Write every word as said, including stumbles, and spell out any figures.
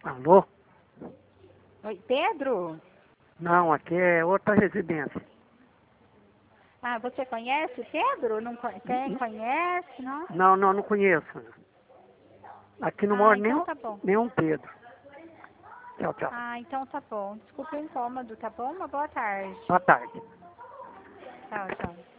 Alô? Oi, Pedro? Não, aqui é outra residência. Ah, você conhece Pedro? Não, co- quem conhece, não? Não, não, não conheço. Aqui não Ah, mora então nenhum, tá bom. nenhum Pedro. Tchau, tchau. Ah, então tá bom. Desculpa o incômodo, tá bom? Uma boa tarde. Boa tarde. Tchau, tchau.